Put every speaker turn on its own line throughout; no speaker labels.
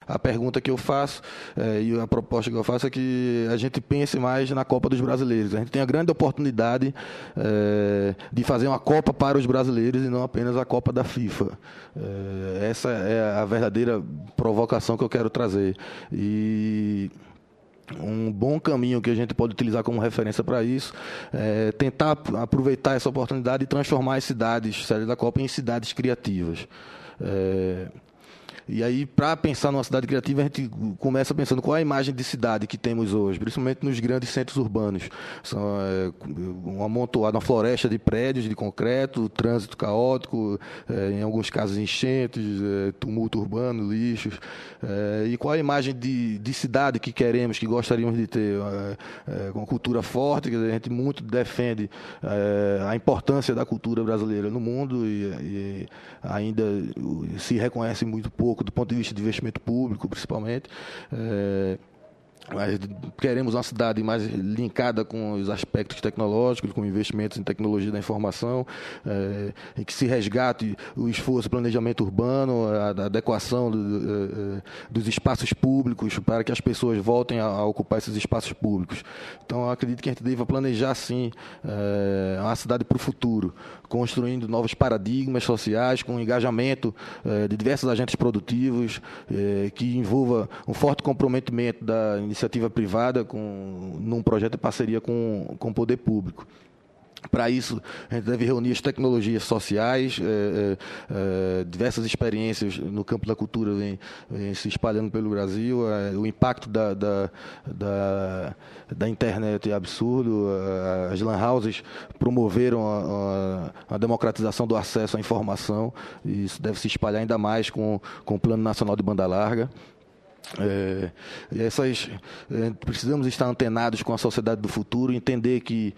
a pergunta que eu faço e a proposta que eu faço é que a gente pense mais na Copa dos Brasileiros. A gente tem a grande oportunidade de fazer uma Copa para os brasileiros e não apenas a Copa da FIFA. Essa é a verdadeira provocação que eu quero trazer. E um bom caminho que a gente pode utilizar como referência para isso é tentar aproveitar essa oportunidade e transformar as cidades, séries da Copa, em cidades criativas. E aí, para pensar numa cidade criativa, a gente começa pensando qual é a imagem de cidade que temos hoje, principalmente nos grandes centros urbanos. São um amontoado, uma floresta de prédios de concreto, trânsito caótico, em alguns casos enchentes, tumulto urbano, lixos. E qual é a imagem de cidade que queremos, que gostaríamos de ter? Com uma cultura forte, que a gente muito defende a importância da cultura brasileira no mundo e ainda se reconhece muito pouco do ponto de vista de investimento público, principalmente. Mas queremos uma cidade mais linkada com os aspectos tecnológicos, com investimentos em tecnologia da informação, em que se resgate o esforço de planejamento urbano, a adequação dos espaços públicos para que as pessoas voltem a ocupar esses espaços públicos. Então, eu acredito que a gente deva planejar, sim, uma cidade para o futuro, construindo novos paradigmas sociais, com engajamento de diversos agentes produtivos, que envolva um forte comprometimento da iniciativa privada num projeto de parceria com o poder público. Para isso, a gente deve reunir as tecnologias sociais, diversas experiências no campo da cultura vem se espalhando pelo Brasil, o impacto da internet é absurdo, as lan houses promoveram a democratização do acesso à informação, e isso deve se espalhar ainda mais com o Plano Nacional de Banda Larga. Precisamos estar antenados com a sociedade do futuro, entender que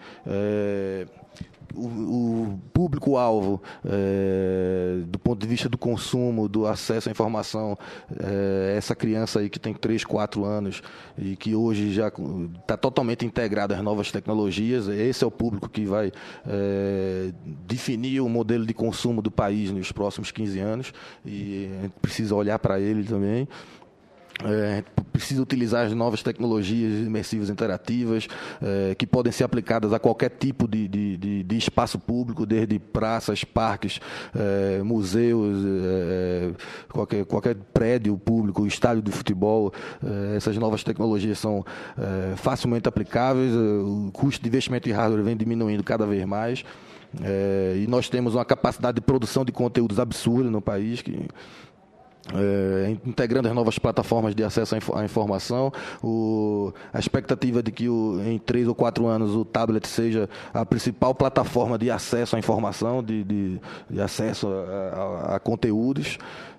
o público-alvo, do ponto de vista do consumo, do acesso à informação, essa criança aí que tem 3, 4 anos e que hoje já está totalmente integrada às novas tecnologias, esse é o público que vai definir o modelo de consumo do país nos próximos 15 anos, e a gente precisa olhar para ele também. Precisa utilizar as novas tecnologias imersivas interativas que podem ser aplicadas a qualquer tipo de espaço público, desde praças, parques, museus, qualquer prédio público, estádio de futebol. Essas novas tecnologias são facilmente aplicáveis, o custo de investimento em hardware vem diminuindo cada vez mais, e nós temos uma capacidade de produção de conteúdos absurda no país, integrando as novas plataformas de acesso à informação, a expectativa de que em 3 ou 4 anos o tablet seja a principal plataforma de acesso à informação, de acesso a conteúdos.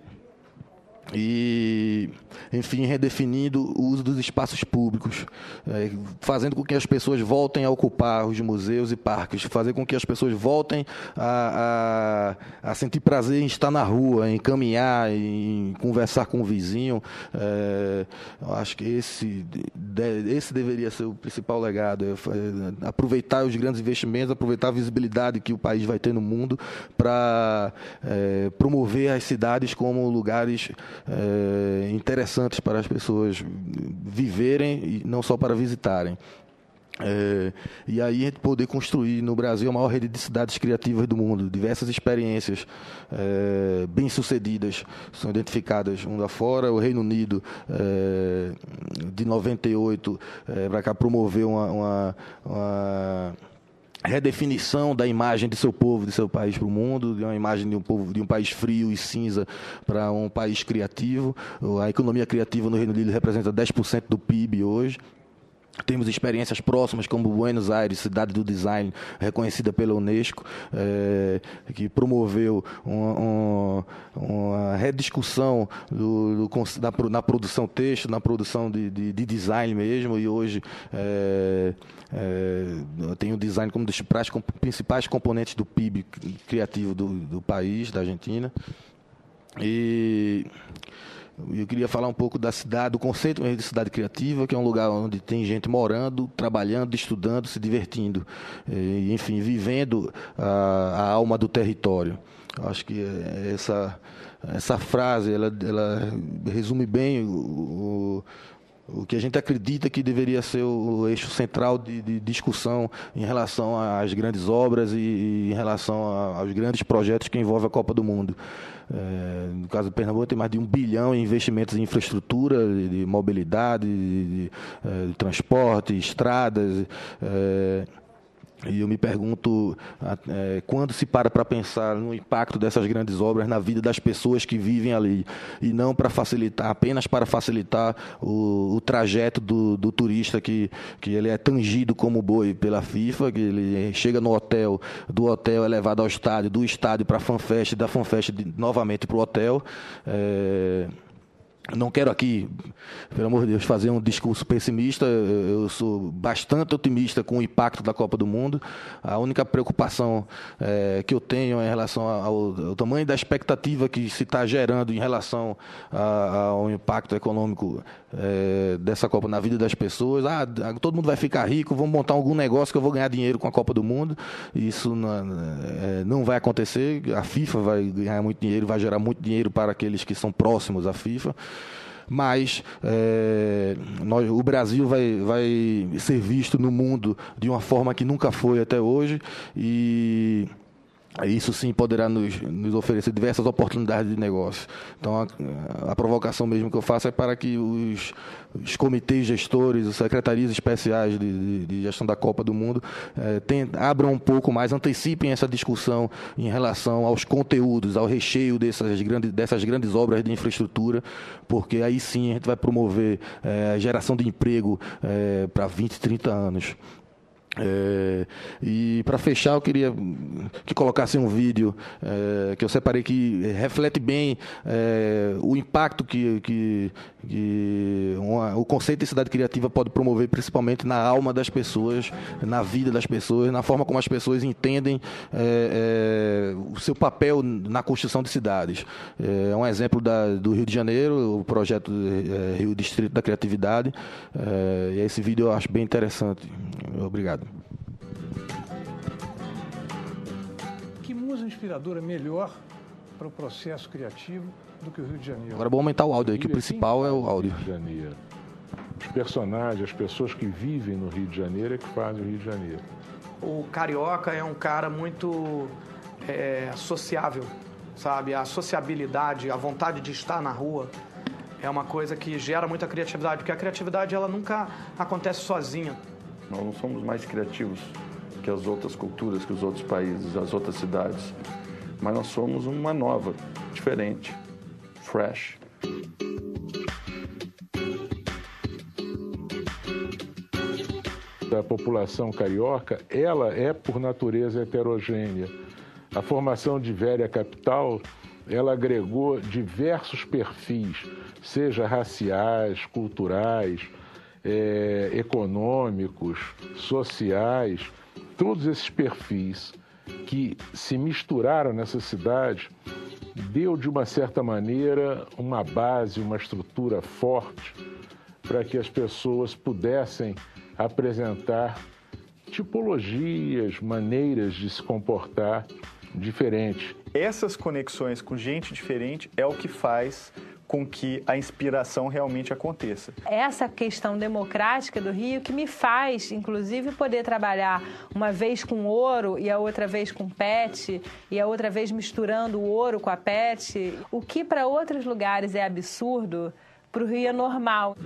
E, enfim, redefinindo o uso dos espaços públicos, fazendo com que as pessoas voltem a ocupar os museus e parques, fazer com que as pessoas voltem a sentir prazer em estar na rua, em caminhar, em conversar com o vizinho. Eu acho que esse deveria ser o principal legado, aproveitar os grandes investimentos, aproveitar a visibilidade que o país vai ter no mundo para promover as cidades como lugares interessantes para as pessoas viverem e não só para visitarem. E aí a gente poder construir no Brasil a maior rede de cidades criativas do mundo. Diversas experiências bem-sucedidas são identificadas mundo afora. O Reino Unido, de 98 para cá, promoveu uma redefinição da imagem de seu povo, de seu país para o mundo, de uma imagem de um país frio e cinza para um país criativo. A economia criativa no Reino Unido representa 10% do PIB hoje. Temos experiências próximas como Buenos Aires, cidade do design, reconhecida pela Unesco, que promoveu uma rediscussão na produção texto, na produção de design mesmo, e hoje tem o design como um dos principais componentes do PIB criativo do país, da Argentina. Eu queria falar um pouco da cidade, do conceito mesmo de cidade criativa, que é um lugar onde tem gente morando, trabalhando, estudando, se divertindo, enfim, vivendo a alma do território. Eu acho que essa frase, ela resume bem o que a gente acredita que deveria ser o eixo central de discussão em relação às grandes obras e em relação aos grandes projetos que envolvem a Copa do Mundo. No caso do Pernambuco, tem mais de 1 bilhão em investimentos em infraestrutura, de mobilidade, de transporte, estradas. E eu me pergunto quando se para pensar no impacto dessas grandes obras na vida das pessoas que vivem ali, e não apenas para facilitar o trajeto do turista que ele é tangido como boi pela FIFA, que ele chega no hotel, do hotel é levado ao estádio, do estádio para a FanFest, da FanFest novamente para o hotel. Não quero aqui, pelo amor de Deus, fazer um discurso pessimista. Eu sou bastante otimista com o impacto da Copa do Mundo. A única preocupação que eu tenho é em relação ao tamanho da expectativa que se está gerando em relação ao impacto econômico dessa Copa na vida das pessoas. Todo mundo vai ficar rico, vamos montar algum negócio que eu vou ganhar dinheiro com a Copa do Mundo. Isso não vai acontecer. A FIFA vai ganhar muito dinheiro, vai gerar muito dinheiro para aqueles que são próximos à FIFA. Mas o Brasil vai ser visto no mundo de uma forma que nunca foi até hoje, e isso sim poderá nos oferecer diversas oportunidades de negócio. Então a provocação mesmo que eu faço é para que os comitês gestores, as secretarias especiais de gestão da Copa do Mundo abram um pouco mais, antecipem essa discussão em relação aos conteúdos, ao recheio dessas grandes obras de infraestrutura, porque aí sim a gente vai promover a geração de emprego para 20, 30 anos. E para fechar, eu queria que colocasse um vídeo que eu separei, que reflete bem o impacto que o conceito de cidade criativa pode promover, principalmente na alma das pessoas, na vida das pessoas, na forma como as pessoas entendem o seu papel na construção de cidades. É um exemplo do Rio de Janeiro, o projeto Rio Distrito da Criatividade, e esse vídeo eu acho bem interessante. Obrigado.
Que musa inspiradora melhor para o processo criativo do que o Rio de Janeiro?
Agora vou aumentar o áudio aí, que o principal é o áudio.
Rio de Janeiro. Os personagens, as pessoas que vivem no Rio de Janeiro é que fazem o Rio de Janeiro.
O carioca é um cara muito sociável, sabe? A sociabilidade, a vontade de estar na rua é uma coisa que gera muita criatividade, porque a criatividade ela nunca acontece sozinha.
Nós não somos mais criativos que as outras culturas, que os outros países, as outras cidades, mas nós somos uma nova, diferente, fresh.
A população carioca, ela é por natureza heterogênea. A formação de velha capital, ela agregou diversos perfis, seja raciais, culturais, econômicos, sociais, todos esses perfis que se misturaram nessa cidade, deu de uma certa maneira uma base, uma estrutura forte para que as pessoas pudessem apresentar tipologias, maneiras de se comportar diferentes.
Essas conexões com gente diferente é o que faz com que a inspiração realmente aconteça.
Essa questão democrática do Rio que me faz, inclusive, poder trabalhar uma vez com ouro e a outra vez com PET e a outra vez misturando o ouro com a PET. O que para outros lugares é absurdo, para o Rio é normal.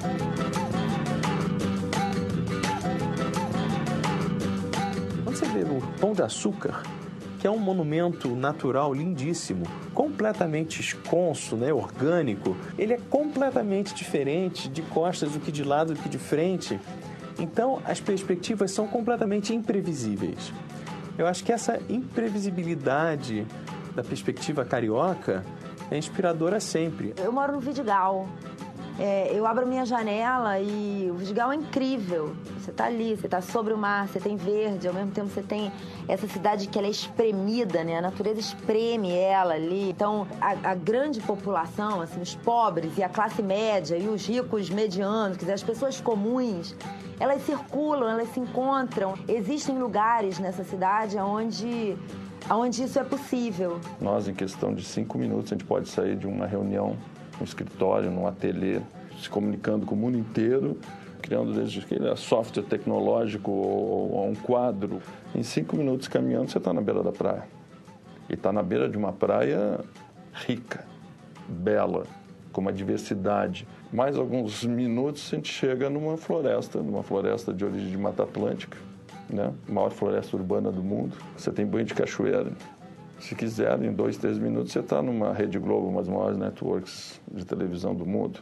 Quando você vê o Pão de Açúcar, que é um monumento natural lindíssimo, completamente esconso, orgânico, ele é completamente diferente de costas do que de lado do que de frente. Então, as perspectivas são completamente imprevisíveis. Eu acho que essa imprevisibilidade da perspectiva carioca é inspiradora sempre.
Eu moro no Vidigal, Eu abro minha janela e o Vidigal é incrível. Você está ali, você está sobre o mar, você tem verde, ao mesmo tempo você tem essa cidade que ela é espremida, né? A natureza espreme ela ali. Então, a grande população, assim, os pobres e a classe média e os ricos medianos, quer dizer, as pessoas comuns, elas circulam, elas se encontram. Existem lugares nessa cidade onde isso é possível.
Nós, em questão de 5 minutos, a gente pode sair de uma reunião, num escritório, num ateliê, se comunicando com o mundo inteiro, criando desde aquele software tecnológico ou um quadro. Em 5 minutos caminhando, você está na beira da praia. E está na beira de uma praia rica, bela, com uma diversidade. Mais alguns minutos, a gente chega numa floresta de origem de Mata Atlântica, né? A maior floresta urbana do mundo. Você tem banho de cachoeira. Se quiser, em 2, 3 minutos, você está numa Rede Globo, uma das maiores networks de televisão do mundo.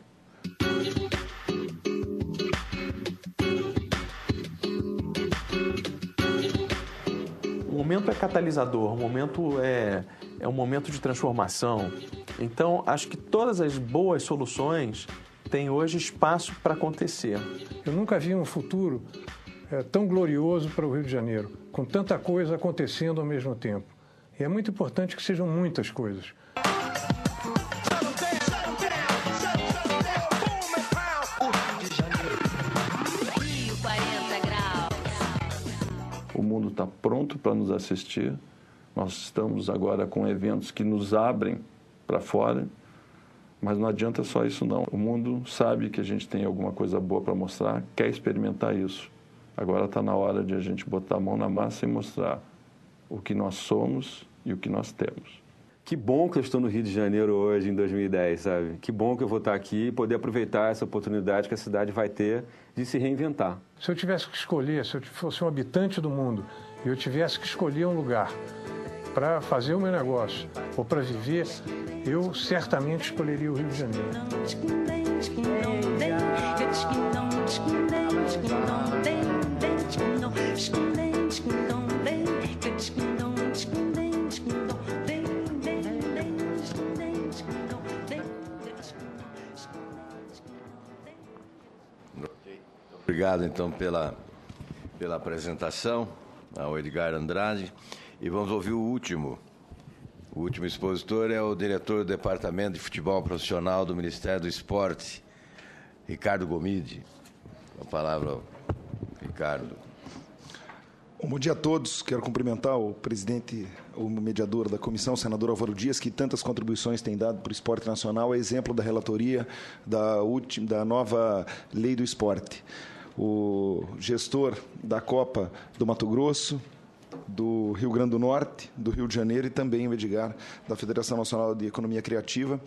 O momento é catalisador, o momento é um momento de transformação. Então, acho que todas as boas soluções têm hoje espaço para acontecer.
Eu nunca vi um futuro tão glorioso para o Rio de Janeiro, com tanta coisa acontecendo ao mesmo tempo. E é muito importante que sejam muitas coisas.
O mundo está pronto para nos assistir. Nós estamos agora com eventos que nos abrem para fora, mas não adianta só isso não. O mundo sabe que a gente tem alguma coisa boa para mostrar, quer experimentar isso. Agora está na hora de a gente botar a mão na massa e mostrar o que nós somos e o que nós temos.
Que bom que eu estou no Rio de Janeiro hoje, em 2010, sabe? Que bom que eu vou estar aqui e poder aproveitar essa oportunidade que a cidade vai ter de se reinventar.
Se eu tivesse que escolher, se eu fosse um habitante do mundo e eu tivesse que escolher um lugar para fazer o meu negócio ou para viver, eu certamente escolheria o Rio de Janeiro.
Obrigado, então, pela apresentação ao Edgar Andrade. E vamos ouvir o último. O último expositor é o diretor do Departamento de Futebol Profissional do Ministério do Esporte, Ricardo Gomide. A palavra, Ricardo.
Bom dia a todos. Quero cumprimentar o presidente, o mediador da comissão, o senador Álvaro Dias, que tantas contribuições tem dado para o esporte nacional, é exemplo da relatoria da nova lei do esporte. O gestor da Copa do Mato Grosso, do Rio Grande do Norte, do Rio de Janeiro e também o Edgar, da Federação Nacional de Economia Criativa.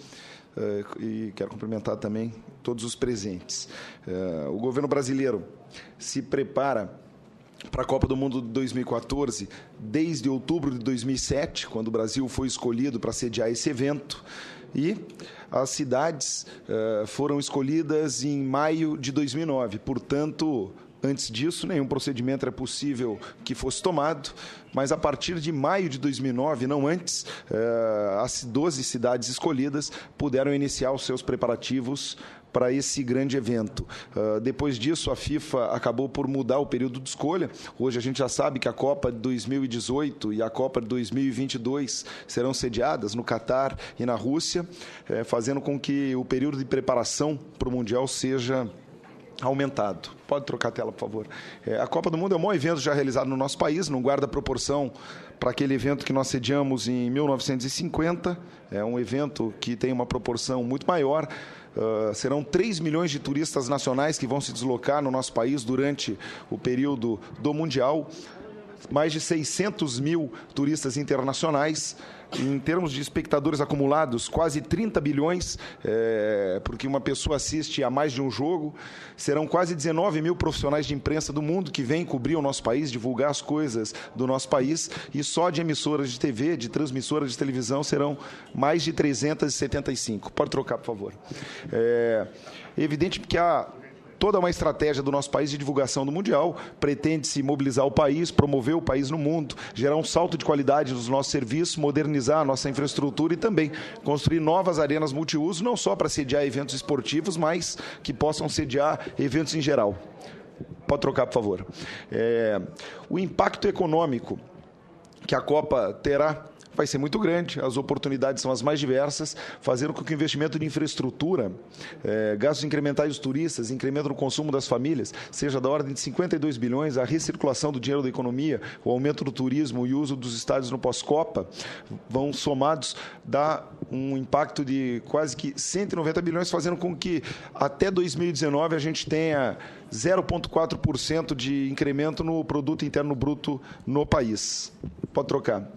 E quero cumprimentar também todos os presentes. O governo brasileiro se prepara para a Copa do Mundo de 2014 desde outubro de 2007, quando o Brasil foi escolhido para sediar esse evento, e as cidades foram escolhidas em maio de 2009. Portanto, antes disso, nenhum procedimento era possível que fosse tomado, mas a partir de maio de 2009, não antes, as 12 cidades escolhidas puderam iniciar os seus preparativos para esse grande evento. Depois disso, a FIFA acabou por mudar o período de escolha. Hoje a gente já sabe que a Copa de 2018 e a Copa de 2022 serão sediadas no Catar e na Rússia, fazendo com que o período de preparação para o Mundial seja aumentado. Pode trocar a tela, por favor. A Copa do Mundo é o maior evento já realizado no nosso país, não guarda proporção para aquele evento que nós sediamos em 1950. É um evento que tem uma proporção muito maior. Serão 3 milhões de turistas nacionais que vão se deslocar no nosso país durante o período do Mundial. Mais de 600 mil turistas internacionais. Em termos de espectadores acumulados, quase 30 bilhões, porque uma pessoa assiste a mais de um jogo. Serão quase 19 mil profissionais de imprensa do mundo que vêm cobrir o nosso país, divulgar as coisas do nosso país. E só de emissoras de TV, de transmissoras de televisão, serão mais de 375. Pode trocar, por favor. É evidente que há toda uma estratégia do nosso país de divulgação do Mundial. Pretende-se mobilizar o país, promover o país no mundo, gerar um salto de qualidade nos nossos serviços, modernizar a nossa infraestrutura e também construir novas arenas multiuso, não só para sediar eventos esportivos, mas que possam sediar eventos em geral. Pode trocar, por favor. O impacto econômico que a Copa terá vai ser muito grande, as oportunidades são as mais diversas, fazendo com que o investimento de infraestrutura, gastos incrementais dos turistas, incremento no consumo das famílias, seja da ordem de 52 bilhões, a recirculação do dinheiro da economia, o aumento do turismo e o uso dos estádios no pós-Copa, vão somados dar um impacto de quase que 190 bilhões, fazendo com que até 2019 a gente tenha 0,4% de incremento no produto interno bruto no país. Pode trocar.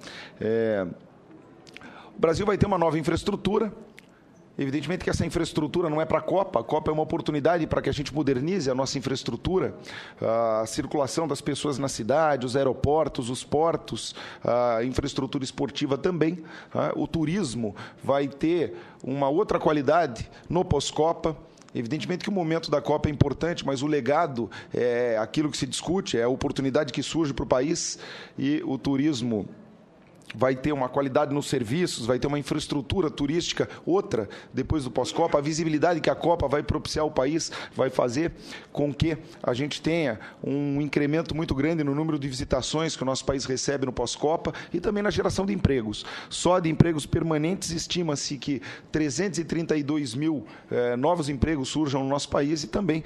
O Brasil vai ter uma nova infraestrutura. Evidentemente que essa infraestrutura não é para a Copa é uma oportunidade para que a gente modernize a nossa infraestrutura, a circulação das pessoas na cidade, os aeroportos, os portos, a infraestrutura esportiva também. O turismo vai ter uma outra qualidade no pós-Copa. Evidentemente que o momento da Copa é importante, mas o legado é aquilo que se discute, é a oportunidade que surge para o país, e o turismo vai ter uma qualidade nos serviços, vai ter uma infraestrutura turística outra depois do pós-Copa. A visibilidade que a Copa vai propiciar ao país vai fazer com que a gente tenha um incremento muito grande no número de visitações que o nosso país recebe no pós-Copa e também na geração de empregos. Só de empregos permanentes estima-se que 332 mil novos empregos surjam no nosso país e também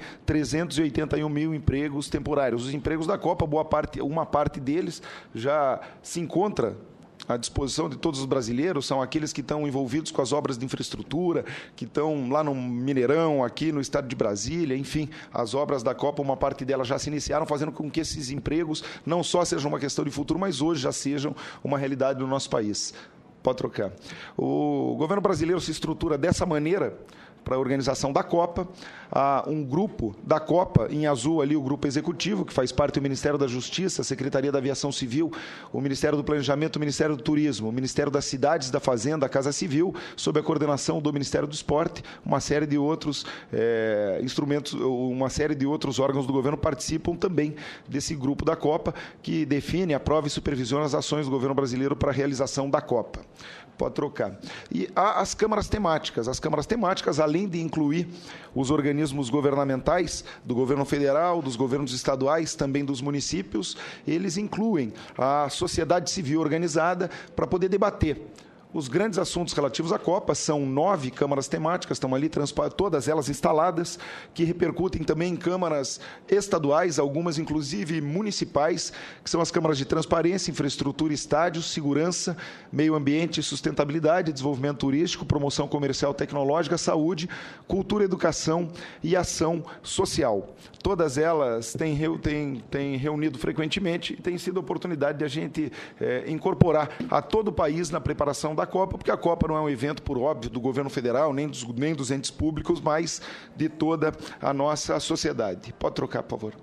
381 mil empregos temporários. Os empregos da Copa, uma parte deles já se encontra à disposição de todos os brasileiros, são aqueles que estão envolvidos com as obras de infraestrutura, que estão lá no Mineirão, aqui no estado de Brasília, enfim, as obras da Copa, uma parte delas já se iniciaram, fazendo com que esses empregos não só sejam uma questão de futuro, mas hoje já sejam uma realidade no nosso país. Pode trocar. O governo brasileiro se estrutura dessa maneira para a organização da Copa. Há um grupo da Copa, em azul ali o grupo executivo, que faz parte do Ministério da Justiça, a Secretaria da Aviação Civil, o Ministério do Planejamento, o Ministério do Turismo, o Ministério das Cidades, da Fazenda, a Casa Civil, sob a coordenação do Ministério do Esporte, uma série de outros instrumentos, uma série de outros órgãos do governo participam também desse grupo da Copa, que define, aprova e supervisiona as ações do governo brasileiro para a realização da Copa. Pode trocar. E há as câmaras temáticas. As câmaras temáticas, além de incluir os organismos governamentais do governo federal, dos governos estaduais, também dos municípios, eles incluem a sociedade civil organizada para poder debater os grandes assuntos relativos à Copa. São 9 câmaras temáticas, estão ali todas elas instaladas, que repercutem também em câmaras estaduais, algumas inclusive municipais, que são as câmaras de transparência, infraestrutura, estádios, segurança, meio ambiente, sustentabilidade, desenvolvimento turístico, promoção comercial tecnológica, saúde, cultura, educação e ação social. Todas elas têm reunido frequentemente e tem sido a oportunidade de a gente incorporar a todo o país na preparação da Copa, porque a Copa não é um evento, por óbvio, do governo federal, nem dos entes públicos, mas de toda a nossa sociedade. Pode trocar, por favor.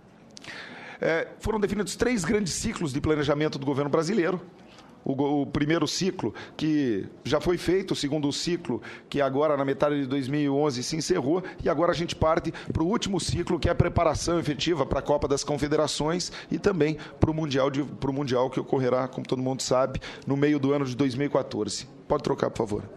Foram definidos 3 grandes ciclos de planejamento do governo brasileiro. O primeiro ciclo, que já foi feito, o segundo ciclo, que agora na metade de 2011 se encerrou, e agora a gente parte para o último ciclo, que é a preparação efetiva para a Copa das Confederações e também para o Mundial que ocorrerá, como todo mundo sabe, no meio do ano de 2014. Pode trocar, por favor.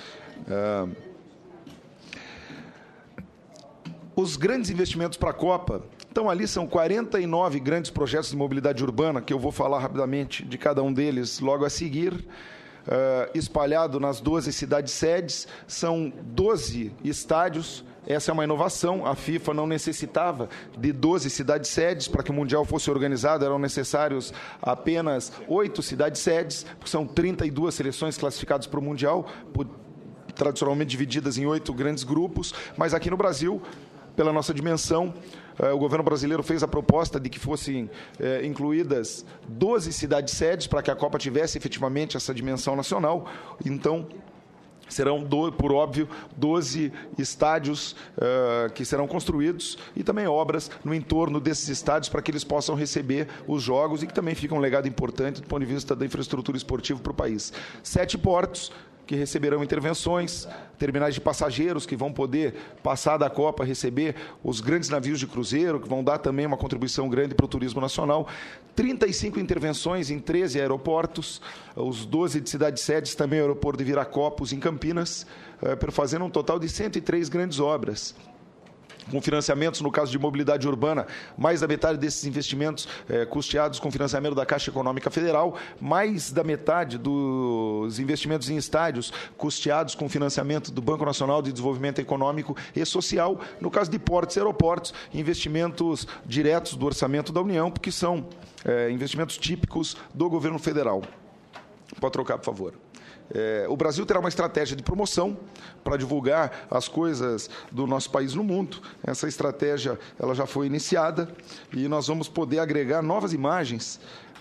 Os grandes investimentos para a Copa, então ali são 49 grandes projetos de mobilidade urbana, que eu vou falar rapidamente de cada um deles logo a seguir, espalhado nas 12 cidades-sedes, são 12 estádios. Essa é uma inovação, a FIFA não necessitava de 12 cidades-sedes, para que o Mundial fosse organizado eram necessários apenas 8 cidades-sedes, porque são 32 seleções classificadas para o Mundial, tradicionalmente divididas em 8 grandes grupos, mas aqui no Brasil, pela nossa dimensão, o governo brasileiro fez a proposta de que fossem incluídas 12 cidades-sedes para que a Copa tivesse efetivamente essa dimensão nacional. Então, serão, por óbvio, 12 estádios que serão construídos e também obras no entorno desses estádios para que eles possam receber os jogos e que também fica um legado importante do ponto de vista da infraestrutura esportiva para o país. 7 portos, que receberão intervenções, terminais de passageiros que vão poder passar da Copa, receber os grandes navios de cruzeiro, que vão dar também uma contribuição grande para o turismo nacional, 35 intervenções em 13 aeroportos, os 12 de cidades-sedes, também o aeroporto de Viracopos, em Campinas, fazendo um total de 103 grandes obras. Com financiamentos, no caso de mobilidade urbana, mais da metade desses investimentos custeados com financiamento da Caixa Econômica Federal, mais da metade dos investimentos em estádios custeados com financiamento do Banco Nacional de Desenvolvimento Econômico e Social. No caso de portos e aeroportos, investimentos diretos do orçamento da União, porque são investimentos típicos do governo federal. Pode trocar, por favor. O Brasil terá uma estratégia de promoção para divulgar as coisas do nosso país no mundo. Essa estratégia ela já foi iniciada e nós vamos poder agregar novas imagens,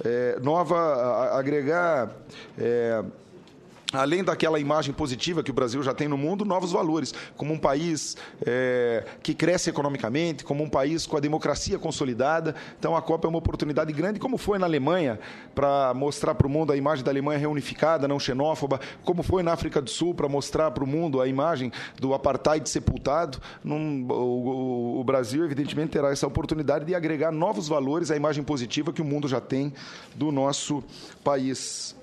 além daquela imagem positiva que o Brasil já tem no mundo, novos valores, como um país que cresce economicamente, como um país com a democracia consolidada. Então, a Copa é uma oportunidade grande, como foi na Alemanha, para mostrar para o mundo a imagem da Alemanha reunificada, não xenófoba, como foi na África do Sul, para mostrar para o mundo a imagem do apartheid sepultado. O Brasil, evidentemente, terá essa oportunidade de agregar novos valores à imagem positiva que o mundo já tem do nosso país.